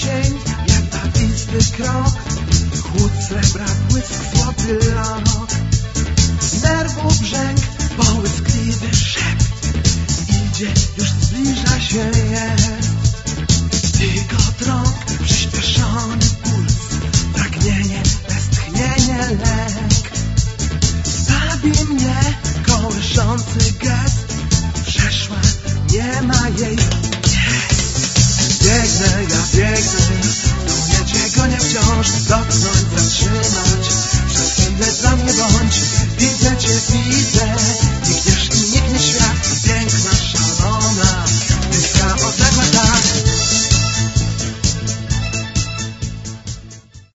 jesień, jedwabisty krok, chłód srebra, błysk, złoty lok, nerwów brzęk, połyskliwy szept, idzie, już zbliża się, jest. Tylko rąk, przyspieszony puls, pragnienie, westchnienie, lęk. Bawi mnie kołyszący gest, przeszła, nie ma jej. Biegnę, ja biegnę, gonię cię, gonię wciąż, dotknąć, zatrzymać, przez chwilę dla mnie bądź, widzę cię, widzę.